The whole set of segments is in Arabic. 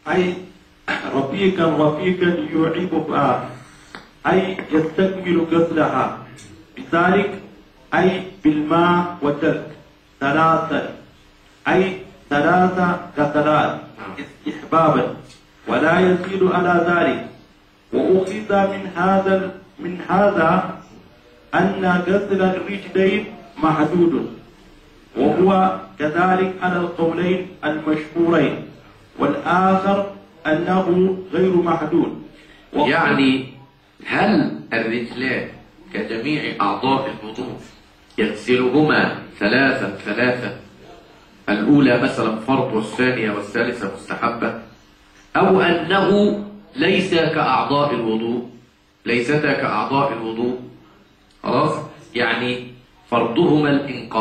أي رفيقا يعيبها، أي يستكمل غسلها بذلك، أي بالماء والدلك ثلاثا، أي ثلاث غسلات استحبابا ولا يزيد على ذلك. وأخذ من هذا أن غسل الرجلين محدود، وهو كذلك على القولين المشهورين، والآخر أنه غير محدود. يعني هل الرجلان كجميع أعضاء الوضوء يغسلهما ثلاثا، الأولى مثلا فرض والثانية والثالثة مستحبة، أو أنه ليس كأعضاء الوضوء، ليستا كأعضاء الوضوء، خلاص؟ يعني فرضهما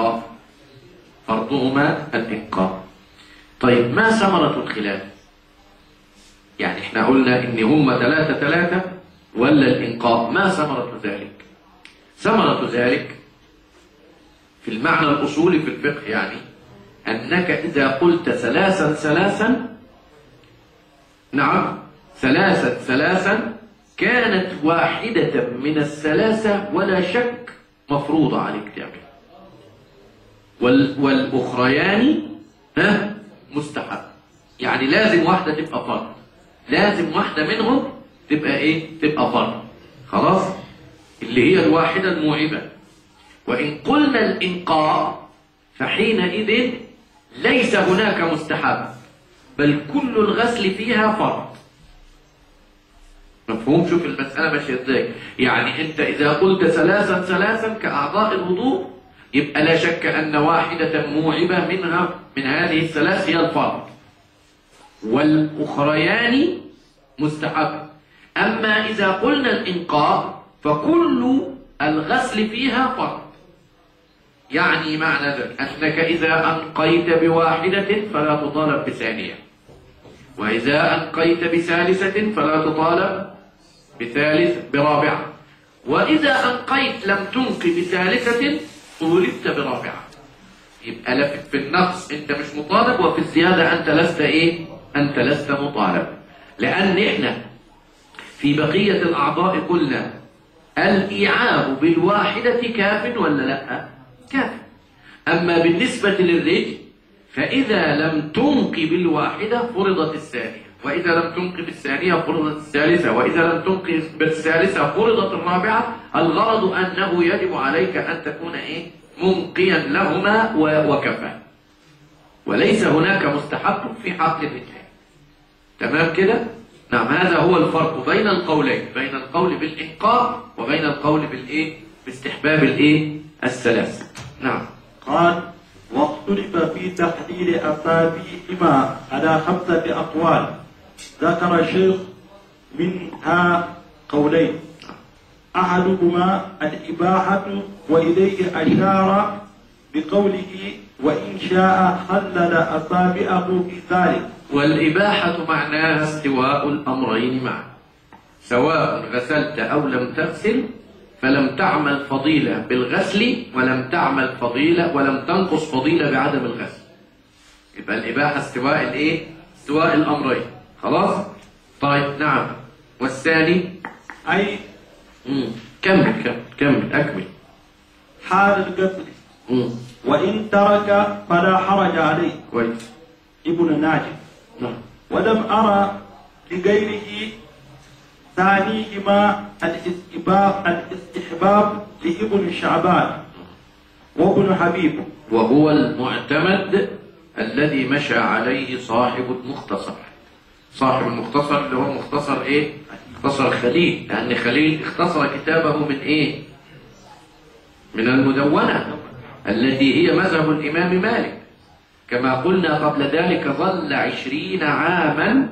الإنقاء. طيب ما ثمرة الخلاف؟ يعني احنا قلنا إن هما ثلاثة ولا الإنقاء؟ ما ثمرة ذلك؟ ثمرة ذلك في المعنى الأصولي في الفقه يعني أنك إذا قلت ثلاثا، نعم ثلاثا كانت واحدة من الثلاثة ولا شك مفروضة عليك تعمل، والأخريان مستحب. يعني لازم واحدة تبقى فرض، لازم واحدة منهم تبقى إيه؟ تبقى فرض، خلاص؟ اللي هي الواحدة الموعبة. وإن قلنا الإنقاء فحينئذ ليس هناك مستحب، بل كل الغسل فيها فرض. مفهوم؟ شوف المسألة ماشية ازاي. يعني انت إذا قلت ثلاثا كأعضاء الوضوء يبقى لا شك أن واحدة موعبة من هذه الثلاث هي الفرض، والأخريان مستحب. أما إذا قلنا الإنقاء فكل الغسل فيها فرض. يعني معنى ذلك أنك إذا أنقيت بواحدة فلا تطالب بثانية، وإذا أنقيت بثالثة فلا تطالب برابعة، وإذا أنقيت لم تنق بثالثة طولبت برابعة. يبقى في النقص أنت مش مطالب، وفي الزيادة أنت لست إيه؟ أنت لست مطالب. لأن إحنا في بقية الأعضاء قلنا الإيعاب بالواحدة كاف ولا لا؟ كاف. أما بالنسبة للرجل فإذا لم تنق بالواحدة فرضت الثانية، وإذا لم تنق بالثانية فرضت الثالثة، وإذا لم تنق بالثالثة فرضت الرابعة. الغرض أنه يجب عليك أن تكون إيه؟ منقيا لهما وكفى، وليس هناك مستحب في حق الرجال. تمام كده؟ نعم. هذا هو الفرق بين القولين، بين القول بالإنقاء وبين القول بالإيه؟ باستحباب الإيه؟ الثلاث. نعم. قال: واختلف في تحليل أصابعهما على 5 أقوال، ذكر الشيخ منها قولين، أحدهما الإباحة، وإليه أشار بقوله: وإن شاء خلل أصابعه في ذلك. والإباحة معناها استواء الأمرين معا، سواء غسلت أو لم تغسل، فلم تعمل فضيلة بالغسل ولم تعمل فضيلة ولم تنقص فضيلة بعدم الغسل. يبقى الإباحة استواء الإيه؟ استواء الأمرين. خلاص؟ طيب. نعم. والثاني أي كمل أكمل. حال الغسل، وإن ترك فلا حرج عليه. كويس. ابن ناجم. نعم. ولم أرى لغيره ثانيهما الاستحباب لابن شعبان وابن حبيب، وهو المعتمد الذي مشى عليه صاحب المختصر. صاحب المختصر اللي هو مختصر إيه؟ مختصر خليل، لأن خليل اختصر كتابه من إيه؟ من المدونة التي هي مذهب الإمام مالك. كما قلنا قبل ذلك ظل 20 عاما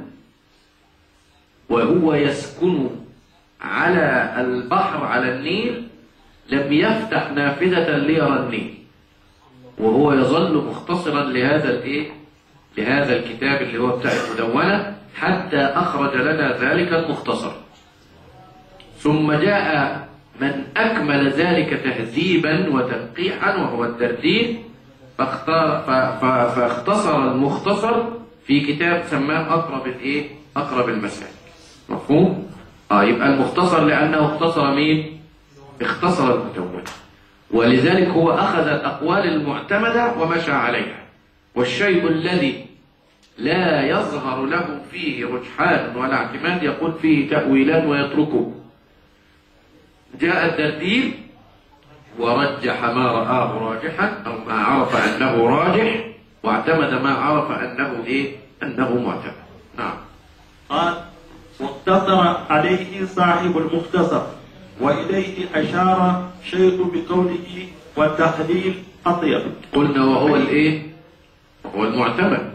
وهو يسكن على البحر على النيل، لم يفتح نافذة ليرى النيل، وهو يظل مختصرا لهذا الكتاب اللي هو بتاع المدونة، حتى أخرج لنا ذلك المختصر. ثم جاء من أكمل ذلك تهذيبا وتنقيحا وهو الترتيب، فاختصر المختصر في كتاب سماه أقرب المسائل. مفهوم؟ يبقى المختصر لأنه اختصر مين؟ اختصر المتون، ولذلك هو أخذ الأقوال المعتمدة ومشى عليها، والشيء الذي لا يظهر له فيه رجحان ولا اعتماد يقول فيه تأويلان ويتركه. جاء الترتيب ورجح ما رآه راجحا أو ما عرف أنه راجح، واعتمد ما عرف أنه معتمد. نعم. قال: واقتصر عليه صاحب المختصر، وإليه أشار شيخ بقوله: والتحليل أطيب. قلنا وهو هو المعتمد.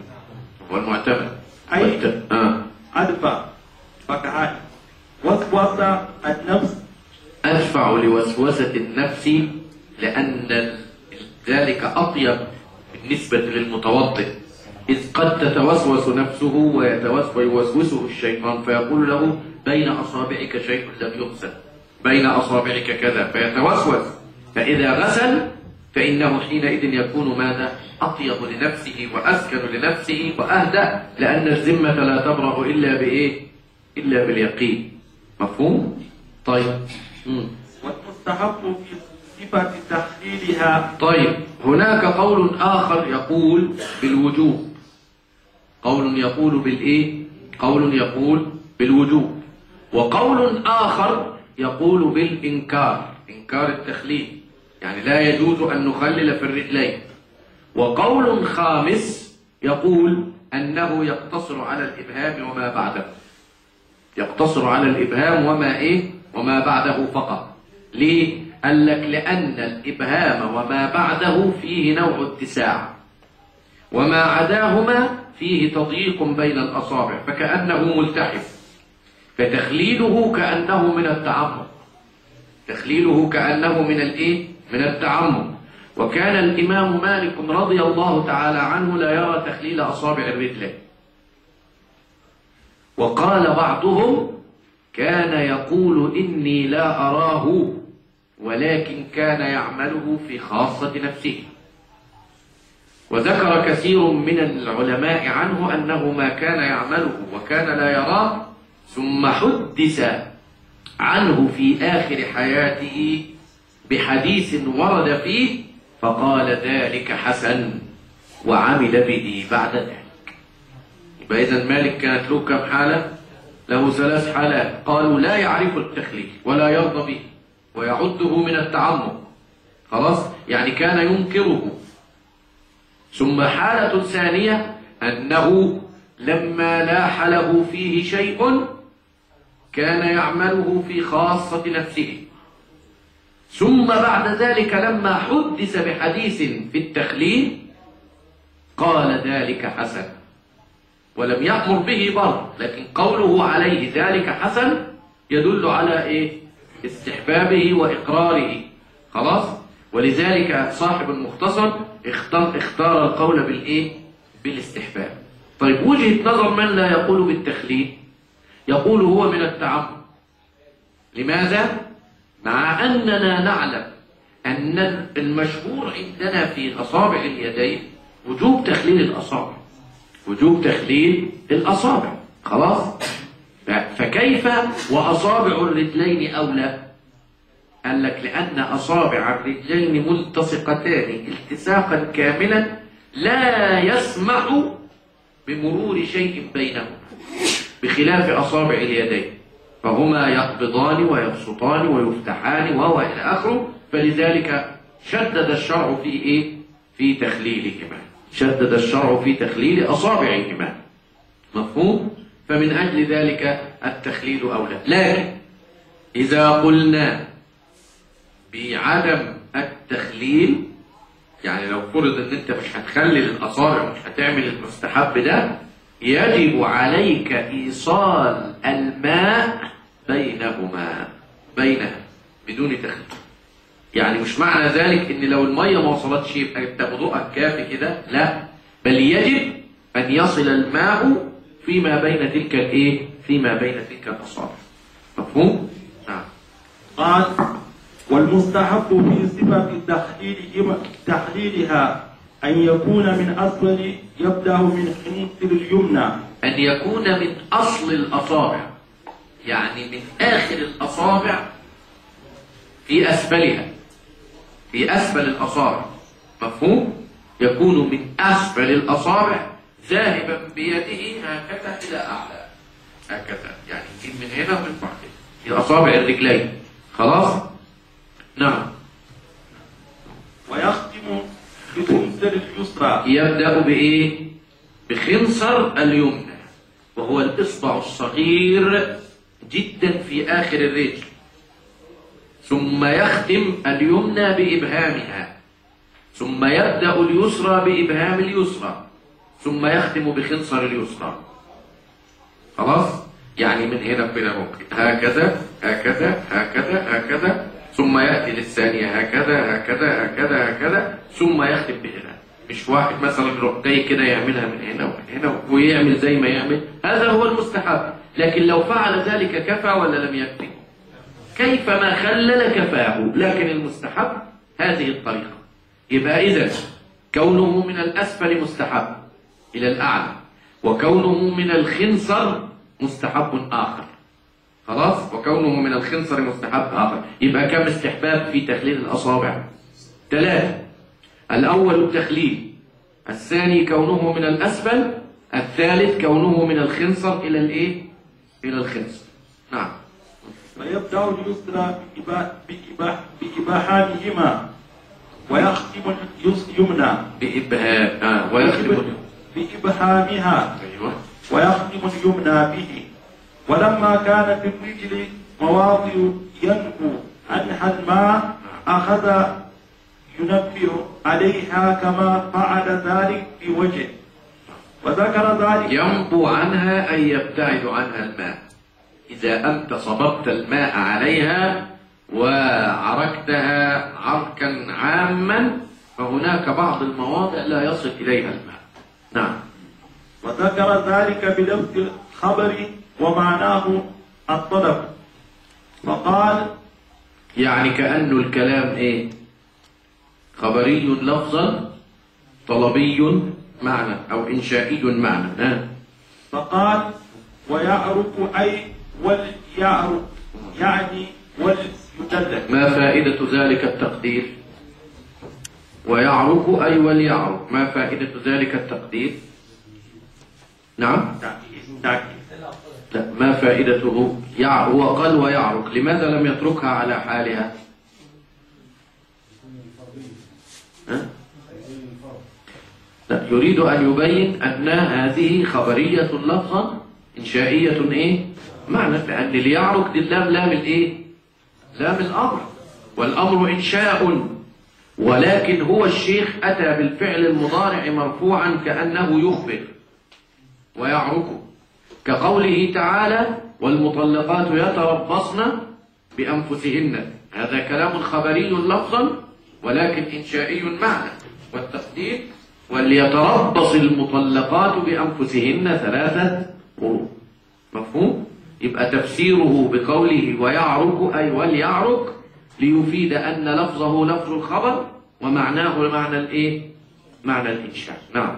أي أدفع فكهان وسوسة النفس، أدفع لوسوسة النفس، لأن ذلك أطيب بالنسبة للمتوضئ، إذ قد تتوسوس نفسه ويوسوسه الشيطان فيقول له: بين أصابعك شيء لم يغسل، بين أصابعك كذا، فيتوسوس. فإذا غسل فإنه حينئذ يكون ماذا؟ أطيب لنفسه وأسكن لنفسه وأهدأ، لأن الذمة لا تبرأ إلا باليقين. مفهوم؟ طيب. والمستحب في صفة تحليلها. طيب، هناك قول آخر يقول بالوجوب، قول يقول بالوجوب، وقول آخر يقول بالإنكار، إنكار التخليل، يعني لا يجوز أن نخلل في الرجلين. وقول خامس يقول أنه يقتصر على الإبهام وما بعده، يقتصر على الإبهام وما بعده فقط. ليه؟ قال لك: لأن الإبهام وما بعده فيه نوع اتساع، وما عداهما فيه تضييق بين الأصابع، فكأنه ملتحف، فتخليله كأنه من التعمق، تخليله كأنه من التعمق. وكان الإمام مالك رضي الله تعالى عنه لا يرى تخليل أصابع الرجلين، وقال بعضهم: كان يقول إني لا أراه، ولكن كان يعمله في خاصة نفسه. وذكر كثير من العلماء عنه أنه ما كان يعمله وكان لا يراه، ثم حدث عنه في آخر حياته بحديث ورد فيه فقال: ذلك حسن، وعمل به بعد ذلك. يبقى إذن مالك كانت له كم حالة؟ له 3 حالات. قالوا: لا يعرف التخليل ولا يرضى به ويعده من التعمق، خلاص، يعني كان ينكره. ثم حالة ثانية أنه لما لاح له فيه شيء كان يعمله في خاصة نفسه، ثم بعد ذلك لما حدث بحديث في التخليل قال: ذلك حسن، ولم يأمر به برضه، لكن قوله عليه ذلك حسن يدل على استحبابه وإقراره، خلاص. ولذلك صاحب المختصر اختار القول بالاستحباب. طيب، وجهة نظر من لا يقول بالتخليل، يقول هو من التعمق. لماذا؟ مع أننا نعلم أن المشهور عندنا في أصابع اليدين وجوب تخليل الأصابع، وجوب تخليل الأصابع، خلاص. فكيف وأصابع الرجلين أولى؟ قال لك: لأن أصابع الرجلين ملتصقتان التصاقا كاملا لا يسمح بمرور شيء بينهما، بخلاف أصابع اليدين فهما يقبضان ويبسطان ويفتحان وهو إلى آخره. فلذلك شدد الشرع في تخليلهما، شدد الشرع في تخليل أصابعهما. مفهوم؟ فمن أجل ذلك التخليل أولى. لكن إذا قلنا بعدم التخليل، يعني لو فرض أن أنت مش هتخلل الأصابع، مش هتعمل المستحب ده، يجب عليك إيصال الماء بينها بدون تخليل. يعني مش معنى ذلك ان لو المية ما وصلتش يبقى انت وضوءك كافي كده، لا، بل يجب ان يصل الماء فيما بين تلك الأصابع. مفهوم؟ نعم. قال: والمستحب في صفة تحليلها أن يكون من أسفل يبدأ من خنصر اليمنى. أن يكون من أصل الأصابع، يعني من آخر الأصابع في أسفلها، في أسفل الأصابع. مفهوم؟ يكون من أسفل الأصابع ذاهبا بيده هكذا إلى أعلى، هكذا، يعني من هنا ومن بعد في أصابع الرجلين. خلاص؟ نعم. ويختم بخنصر اليسرى. يبدأ بإيه؟ بخنصر اليمنى، وهو الإصبع الصغير جدا في آخر الرجل، ثم يختم اليمنى بإبهامها، ثم يبدأ اليسرى بإبهام اليسرى، ثم يختم بخنصر اليسرى. خلاص؟ يعني من هنا كده ممكن هكذا هكذا هكذا هكذا، ثم يأتي للثانية هكذا هكذا هكذا هكذا، ثم يختم بهنا. مش واحد مثلا يروح جاي كده يعملها من هنا ومن هنا ويعمل زي ما يعمل، هذا هو المستحب. لكن لو فعل ذلك كفى ولا لم يكفي؟ كيفما خلل كفاه، لكن المستحب هذه الطريقة. يبقى إذن كونه من الأسفل مستحب إلى الأعلى، وكونه من الخنصر مستحب آخر. خلاص؟ وكونه من الخنصر مستحب آخر. يبقى كم استحباب في تخليل الأصابع؟ 3. الأول التخليل، الثاني كونه من الأسفل، الثالث كونه من الخنصر إلى الإيه؟ إلى الخنصر. نعم. ويبدأ اليسرى بإبهامهما ويختم اليمنى ويختم بإبهامها. أيوه. ويختم اليمنى به. ولما كان في الرجل مواضع ينبو عنها الماء أخذ ينبه عليها كما فعل ذلك في وجهه. وذكر ذلك. ينبو عنها أي يبتعد عنها الماء. إذا أنت صببت الماء عليها وعركتها عركا عاما فهناك بعض المواضع لا يصل إليها الماء. نعم. وذكر ذلك بلفظ الخبر ومعناه الطلب، فقال يعني كأنه الكلام إيه؟ خبري لفظا، طلبي معنى، أو إنشائي معنى. فقال ويعرف أي وليعرف، يعني وليدلل. ما فائدة ذلك التقدير؟ ويعرف أي وليعرف، ما فائدة ذلك التقدير؟ نعم؟ لا، ما فائدته؟ هو قال ويعرف، لماذا لم يتركها على حالها؟ لا، يريد أن يبين أن هذه خبرية لفظا إنشائية إيه؟ معنى، لأن ليعرف دي اللام لام الإيه؟ لام الأمر، والأمر إنشاء، ولكن هو الشيخ أتى بالفعل المضارع مرفوعا كأنه يخبر. ويعرف كقوله تعالى والمطلقات يتربصن بأنفسهن، هذا كلام خبري لفظا ولكن إنشائي معنى. والتقدير وليتربص المطلقات بأنفسهن 3 قروء. مفهوم؟ يبقى تفسيره بقوله ويعرك أي وليعرك ليفيد أن لفظه لفظ الخبر ومعناه معنى الإيه؟ معنى الإنشاء. نعم.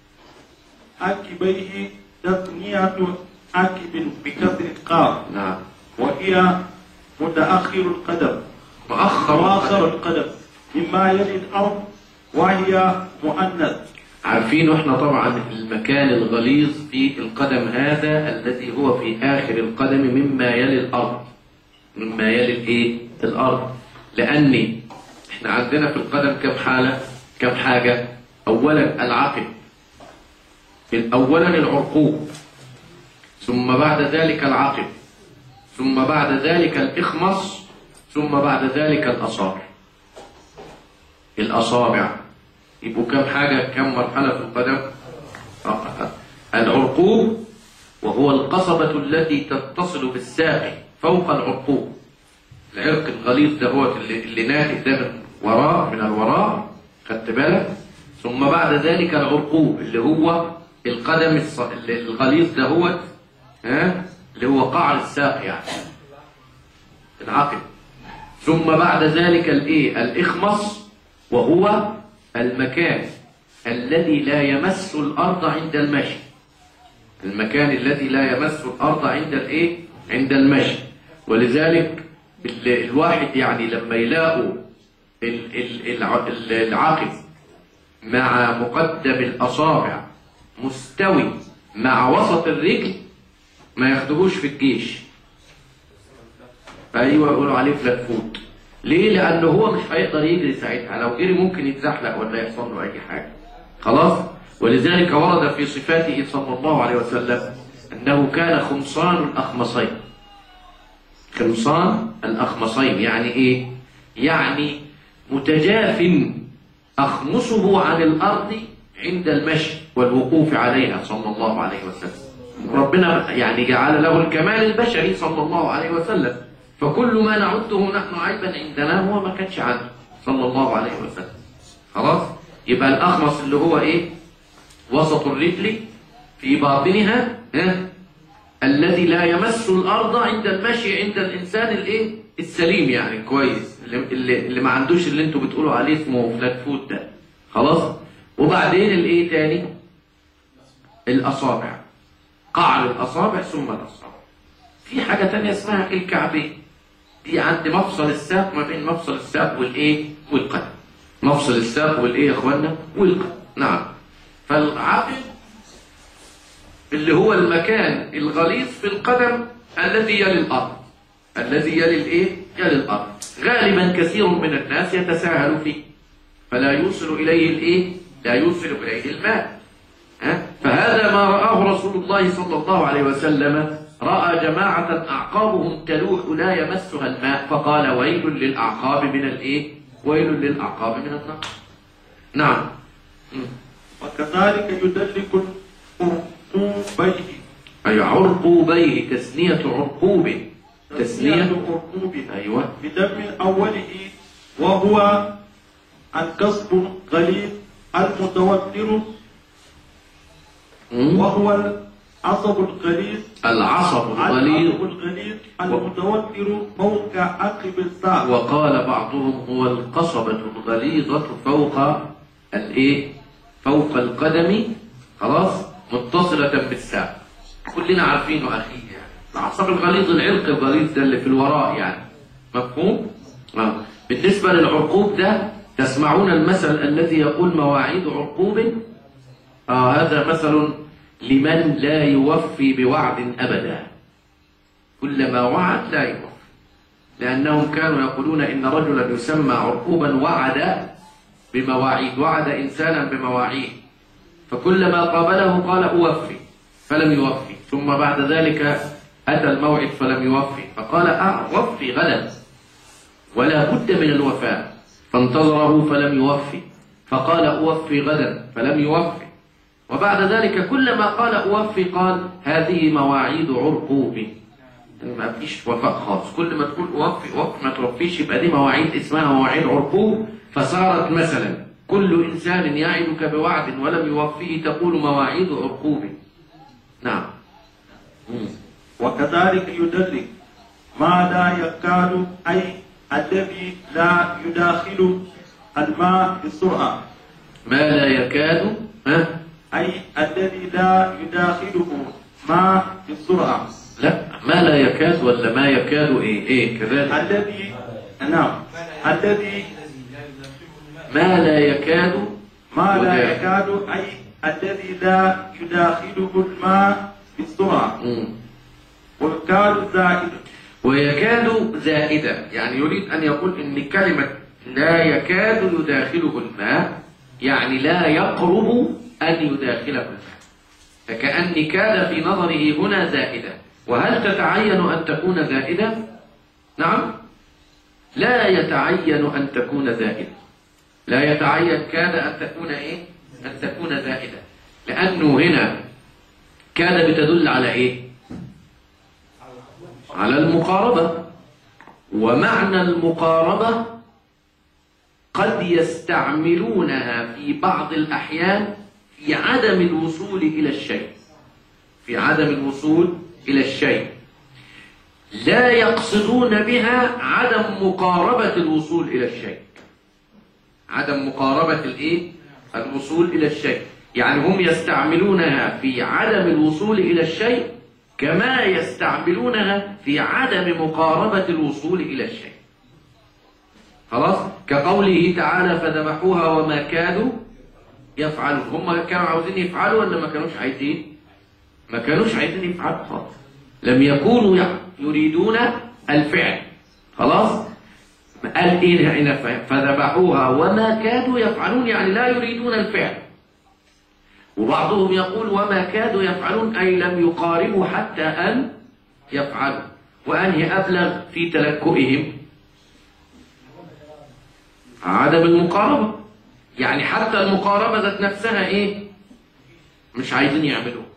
عكبيه تثنية عكب بكسر القاف. نعم. وهي متأخر القدم، مؤخر القدم مما يلي الأرض، وهي مؤنث. عارفين احنا طبعا المكان الغليظ في القدم هذا الذي هو في آخر القدم مما يلي الأرض، مما يلي الايه؟ الأرض. لأن احنا عندنا في القدم كم حالة؟ كم حاجة؟ أولا العقب، أولا العرقوب، ثم بعد ذلك العقب، ثم بعد ذلك الإخمص، ثم بعد ذلك الأصابع. يبقوا كم حاجة؟ كم مرحلة في القدم؟ العرقوب وهو القصبة التي تتصل بالساق فوق العرقوب، العرق الغليظ ده هو اللي ناتج ده من وراء، من الوراء، خدت بالك؟ ثم بعد ذلك العرقوب اللي هو القدم الغليظ ده هو اللي هو قعر الساق يعني العقب. ثم بعد ذلك الايه؟ الإخمص، وهو المكان الذي لا يمس الأرض عند المشي. المكان الذي لا يمس الأرض عند الإيه؟ عند المشي. ولذلك الواحد يعني لما يلاقوا العقب مع مقدم الأصابع مستوي مع وسط الرجل ما ياخدوهوش في الجيش. أيوة يقولوا عليه فلات فوت. ليه؟ لأنه هو مش هيقدر يجري ساعتها، لو جري ممكن يتزحلق ولا يحصل له أي حاجة. خلاص؟ ولذلك ورد في صفاته صلى الله عليه وسلم أنه كان خمصان الأخمصين. خمصان الأخمصين يعني إيه؟ يعني متجاف أخمصه عن الأرض عند المشي والوقوف عليها صلى الله عليه وسلم. ربنا يعني جعل له الكمال البشري صلى الله عليه وسلم، فكل ما نعده نحن عيبا عندنا هو ما كانش عنده صلى الله عليه وسلم. خلاص؟ يبقى الأخمص اللي هو إيه؟ وسط الرجل في باطنها الذي لا يمس الأرض عند المشي عند الإنسان الإيه؟ السليم يعني كويس، اللي ما عندوش اللي انتوا بتقولوا عليه اسمه فلات فوت ده. خلاص؟ وبعدين الإيه تاني؟ الأصابع، قعر الأصابع ثم الأصابع. في حاجة تانية اسمها الكعبين، دي عند مفصل الساق، ما بين مفصل الساق والإيه؟ والقدم. مفصل الساق والإيه يا إخوانا؟ والقدم. نعم. فالعقب اللي هو المكان الغليظ في القدم الذي يلي الأرض، الذي يلي الإيه؟ يلي الأرض. غالبا كثير من الناس يتساهل فيه فلا يوصل إليه الإيه؟ لا يوصل إليه الماء. فهذا ما رآه رسول الله صلى الله عليه وسلم. رأى جماعة أعقابهم تلوح لا يمسها الماء فقال ويل للأعقاب من الإيه؟ ويل للأعقاب من النار. نعم. وكذلك يدلك عرقوبيه. أي عرقوبيه، تثنية عرقوب. تثنية عرقوب. أيوة. بدم أوله وهو القصب الغليظ المتوتر، وهو العصب الغليظ. العصب الغليظ المتوتر فوق عقب الساق. وقال بعضهم هو القصبة الغليظة فوق الايه؟ فوق القدم. خلاص؟ متصلة بالساق. كلنا عارفينه أخي يعني. العصب الغليظ العرق الغليظ ده اللي في الوراء يعني. مفهوم؟ بالنسبة للعرقوب ده تسمعون المثل الذي يقول مواعيد عرقوب؟ هذا مثل لمن لا يوفي بوعد أبدا. كلما وعد لا يوفي، لأنهم كانوا يقولون إن رجلا يسمى عرقوبا وعد بمواعيد، وعد إنسانا بمواعيد، فكلما قابله قال أوفي فلم يوفي، ثم بعد ذلك أتى الموعد فلم يوفي فقال أوفي غدا ولا بد من الوفاء، فانتظره فلم يوفي فقال أوفي غدا فلم يوفي، وبعد ذلك كلما قال أوفي قال هذه مواعيد عرقوب. ما فيش وفاء خالص، كل ما تقول أوفي ما توفيش يبقى دي مواعيد اسمها مواعيد عرقوب. فصارت مثلا كل إنسان يعدك بوعد ولم يوفيه تقول مواعيد عرقوب. نعم. وكذلك يدرك ما لا يكاد، أي الذي لا يداخل الماء بسرعة. ما لا يكاد أي الذي لا يداخله ماء بسرعة. لا، ما لا يكاد ولا ما يكاد إيه كذلك. الذي نعم الذي ما لا يكاد أي الذي لا يداخله الماء بسرعة. ويكاد زائدة. ويكاد زائدة يعني يريد أن يقول إن كلمة لا يكاد يداخله الماء يعني لا يقرب أن يداخله الماء، فكأن كاد في نظره هنا زائدة. وهل تتعين أن تكون زائدة؟ نعم، لا يتعين أن تكون زائدة، لا يتعين كاد أن تكون إيه؟ أن تكون زائدة، لأنه هنا كاد بتدل على إيه؟ على المقاربة، ومعنى المقاربة قد يستعملونها في بعض الأحيان في عدم الوصول إلى الشيء، في عدم الوصول إلى الشيء، لا يقصدون بها عدم مقاربة الوصول إلى الشيء، عدم مقاربة الإيه؟ الوصول إلى الشيء، يعني هم يستعملونها في عدم الوصول إلى الشيء كما يستعملونها في عدم مقاربة الوصول إلى الشيء. خلاص؟ كقوله تعالى فذبحوها وما كادوا يفعلون. هم كانوا عاوزين يفعلوا ولا ما كانوش عايزين؟ ما كانوش عايزين يفعلوا خالص، لم يكونوا يريدون الفعل. خلاص؟ قال إيه هنا فذبحوها وما كادوا يفعلون، يعني لا يريدون الفعل. وبعضهم يقول وما كادوا يفعلون أي لم يقاربوا حتى أن يفعلوا. وأنهي أبلغ في تلكؤهم؟ عدم المقاربة، يعني حتى المقاربة ذات نفسها إيه؟ مش عايزين يعملوها.